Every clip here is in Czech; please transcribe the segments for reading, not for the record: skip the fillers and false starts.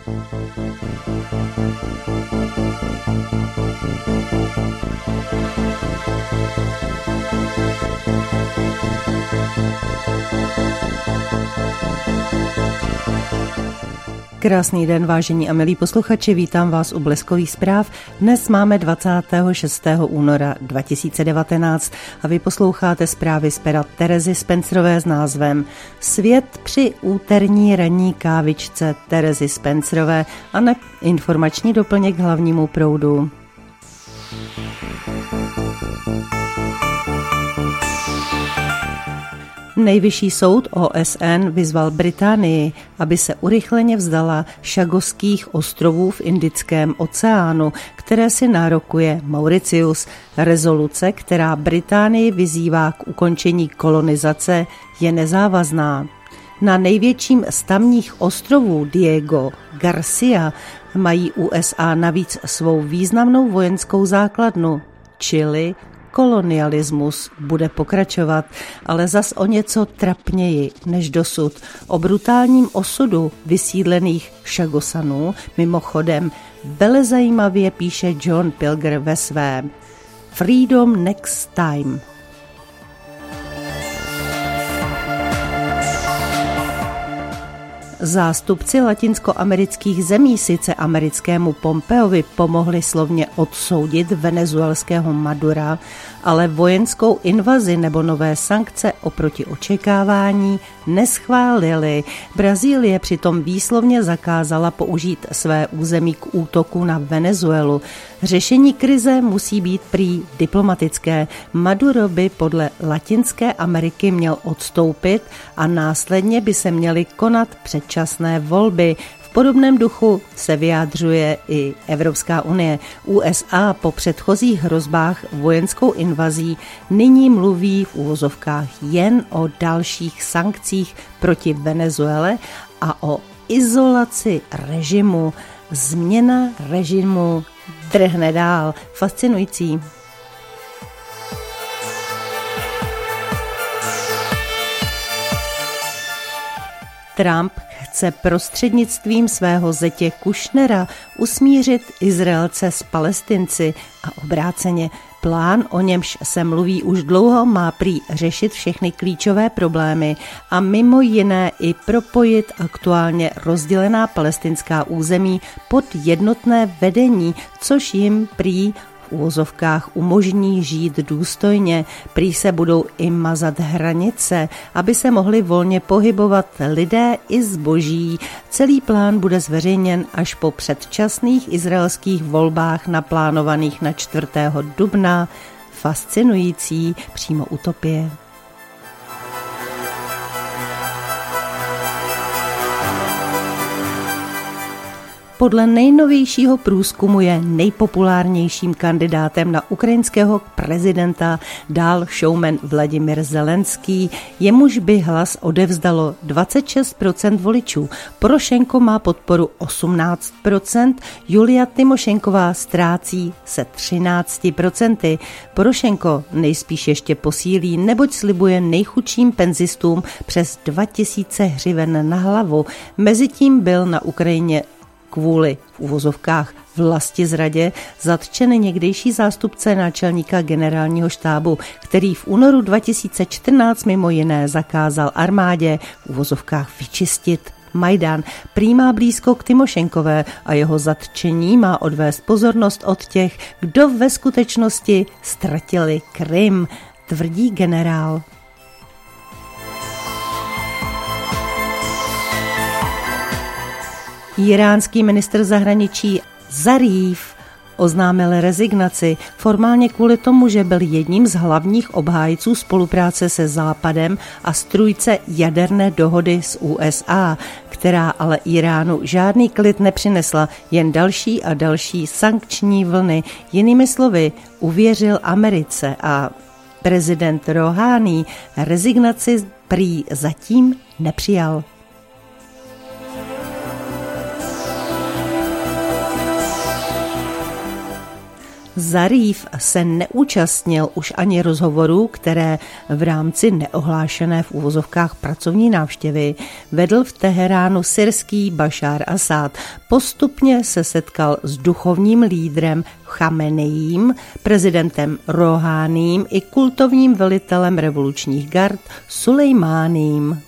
Krásný den, vážení a milí posluchači, vítám vás u Bleskových zpráv. Dnes máme 26. února 2019 a vy posloucháte zprávy z pera Terezy Spencerové s názvem Svět při úterní ranní kávičce Terezy Spencerové a ne informační doplněk k hlavnímu proudu. Nejvyšší soud OSN vyzval Británii, aby se urychleně vzdala Chagosských ostrovů v Indickém oceánu, které si nárokuje Mauritius. Rezoluce, která Británii vyzývá k ukončení kolonizace, je nezávazná. Na největším z tamních ostrovů Diego Garcia mají USA navíc svou významnou vojenskou základnu, čili kolonialismus bude pokračovat, ale zas o něco trapněji než dosud. O brutálním osudu vysídlených Chagosanů mimochodem velezajímavě píše John Pilger ve svém Freedom Next Time. Zástupci latinskoamerických zemí sice americkému Pompeovi pomohli slovně odsoudit venezuelského Madura, ale vojenskou invazi nebo nové sankce oproti očekávání neschválili. Brazílie přitom výslovně zakázala použít své území k útoku na Venezuelu. Řešení krize musí být prý diplomatické. Maduro by podle Latinské Ameriky měl odstoupit a následně by se měly konat předčasné volby. V podobném duchu se vyjádřuje i Evropská unie. USA po předchozích hrozbách vojenskou invazí nyní mluví v uvozovkách jen o dalších sankcích proti Venezuele a o izolaci režimu. Změna režimu drhne dál. Fascinující. Trump chce prostřednictvím svého zetě Kushnera usmířit Izraelce s Palestinci a obráceně. Plán, o němž se mluví už dlouho, má prý řešit všechny klíčové problémy a mimo jiné i propojit aktuálně rozdělená palestinská území pod jednotné vedení, což jim prý v uvozovkách umožní žít důstojně. Prý se budou i mazat hranice, aby se mohli volně pohybovat lidé i zboží. Celý plán bude zveřejněn až po předčasných izraelských volbách naplánovaných na 4. dubna. Fascinující, přímo utopie. Podle nejnovějšího průzkumu je nejpopulárnějším kandidátem na ukrajinského prezidenta dál showman Vladimir Zelenský, jemuž by hlas odevzdalo 26% voličů. Porošenko má podporu 18%, Julia Tymošenková ztrácí se 13%. Porošenko nejspíš ještě posílí, neboť slibuje nejchudším penzistům přes 2000 hřiven na hlavu. Mezitím byl na Ukrajině kvůli v uvozovkách vlastizradě zatčen někdejší zástupce náčelníka generálního štábu, který v únoru 2014 mimo jiné zakázal armádě v uvozovkách vyčistit Majdan. Prý má blízko k Tymošenkové a jeho zatčení má odvést pozornost od těch, kdo ve skutečnosti ztratili Krym, tvrdí generál. Iránský ministr zahraničí Zarif oznámil rezignaci formálně kvůli tomu, že byl jedním z hlavních obhájců spolupráce se Západem a strůjce jaderné dohody s USA, která ale Iránu žádný klid nepřinesla, jen další a další sankční vlny. Jinými slovy, uvěřil Americe a prezident Rouhání rezignaci prý zatím nepřijal. Zarif se neúčastnil už ani rozhovorů, které v rámci neohlášené v uvozovkách pracovní návštěvy vedl v Teheránu syrský Bašár Asad. Postupně se setkal s duchovním lídrem Chameneím, prezidentem Roháným i kultovním velitelem revolučních gard Sulejmáným.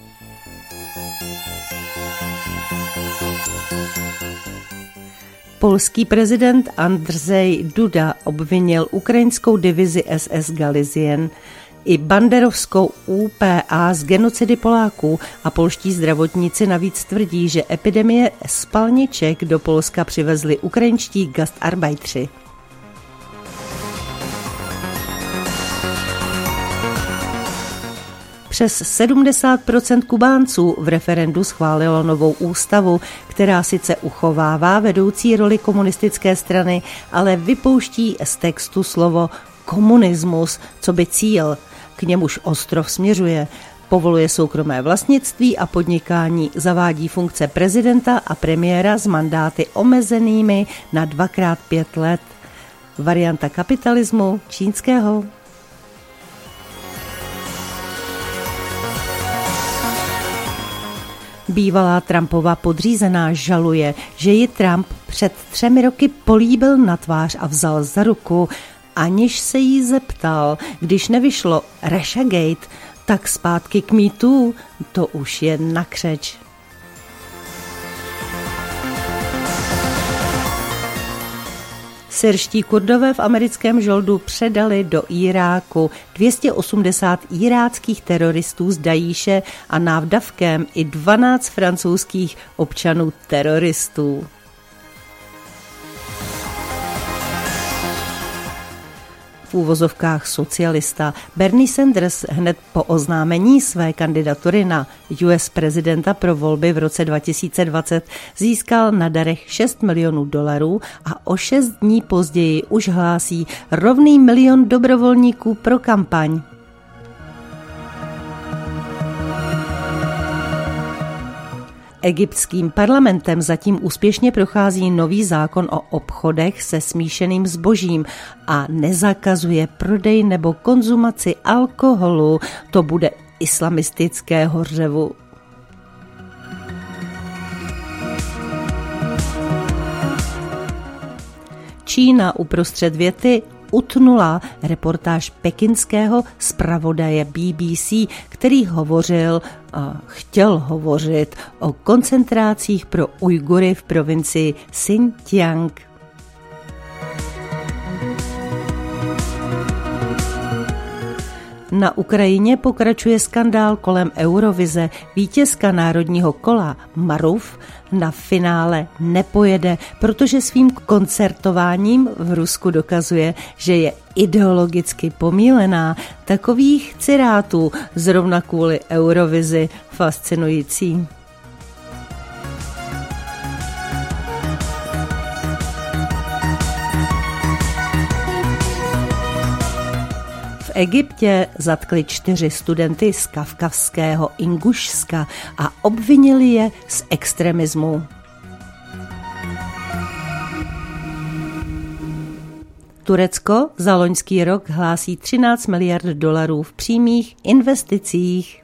Polský prezident Andrzej Duda obvinil ukrajinskou divizi SS Galizien i banderovskou UPA z genocidy Poláků a polští zdravotníci navíc tvrdí, že epidemie spalniček do Polska přivezli ukrajinští gastarbeitři. Přes 70% Kubánců v referendu schválilo novou ústavu, která sice uchovává vedoucí roli komunistické strany, ale vypouští z textu slovo komunismus, co by cíl, k němuž ostrov směřuje. Povoluje soukromé vlastnictví a podnikání, zavádí funkce prezidenta a premiéra s mandáty omezenými na 2x5 let. Varianta kapitalismu čínského. Bývalá Trumpova podřízená žaluje, že ji Trump před 3 roky políbil na tvář a vzal za ruku, aniž se jí zeptal. Když nevyšlo Russiagate, tak zpátky k Me Too, to už je na křeč. Syrští Kurdové v americkém žoldu předali do Iráku 280 iráckých teroristů z Dajíše a návdavkem i 12 francouzských občanů teroristů. V úvozovkách socialista Bernie Sanders hned po oznámení své kandidatury na US prezidenta pro volby v roce 2020 získal na darech $6 milionů a o 6 dní později už hlásí rovný 1 milion dobrovolníků pro kampaň. Egyptským parlamentem zatím úspěšně prochází nový zákon o obchodech se smíšeným zbožím a nezakazuje prodej nebo konzumaci alkoholu. To bude islamistického řevu. Čína uprostřed věty utnula reportáž pekinského zpravodaje BBC, který chtěl hovořit o koncentrácích pro Ujgury v provincii Xinjiang. Na Ukrajině pokračuje skandál kolem Eurovize. Vítězka národního kola Maruf na finále nepojede, protože svým koncertováním v Rusku dokazuje, že je ideologicky pomílená. Takových cirátů zrovna kvůli Eurovizi fascinující. V Egyptě zatkli 4 studenty z kavkazského Ingušska a obvinili je z extremismu. Turecko za loňský rok hlásí $13 miliard v přímých investicích.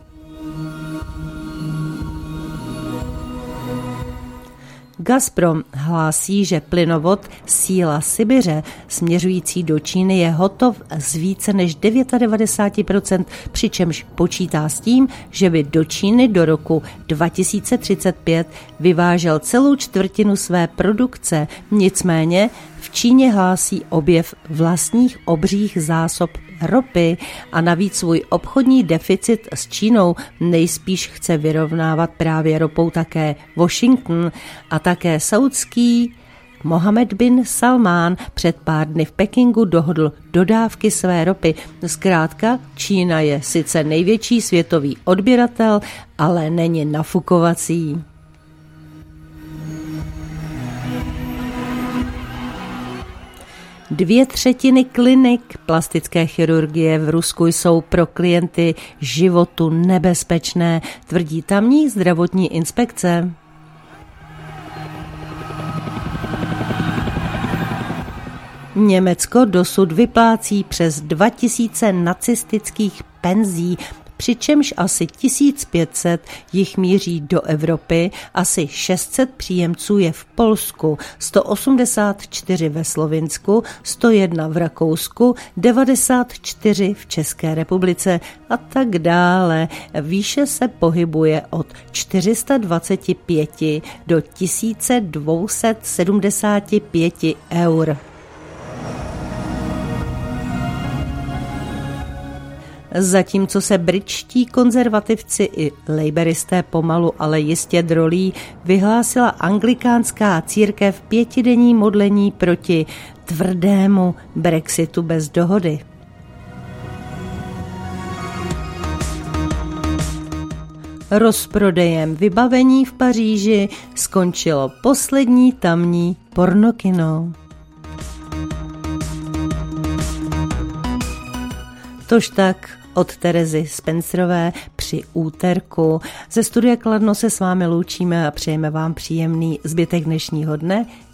Gazprom hlásí, že plynovod Síla Sibiře směřující do Číny je hotov z více než 99%, přičemž počítá s tím, že by do Číny do roku 2035 vyvážel celou čtvrtinu své produkce. Nicméně v Číně hlásí objev vlastních obřích zásob ropy a navíc svůj obchodní deficit s Čínou nejspíš chce vyrovnávat právě ropou také Washington a také saudský Mohammed bin Salmán před pár dny v Pekingu dohodl dodávky své ropy. Zkrátka, Čína je sice největší světový odběratel, ale není nafukovací. Dvě třetiny klinik plastické chirurgie v Rusku jsou pro klienty životu nebezpečné, tvrdí tamní zdravotní Německo dosud vyplácí přes 2000 nacistických penzí, přičemž asi 1500 jich míří do Evropy, asi 600 příjemců je v Polsku, 184 ve Slovinsku, 101 v Rakousku, 94 v České republice a tak dále. Výše se pohybuje od 425 do 1275 eur. Zatímco se britští konzervativci i laboristé pomalu, ale jistě drolí, vyhlásila anglikánská církev 5denní modlení proti tvrdému Brexitu bez dohody. Rozprodejem vybavení v Paříži skončilo poslední tamní pornokino. Tož tak od Terezy Spencerové při úterku. Ze studia Kladno se s vámi loučíme a přejeme vám příjemný zbytek dnešního dne.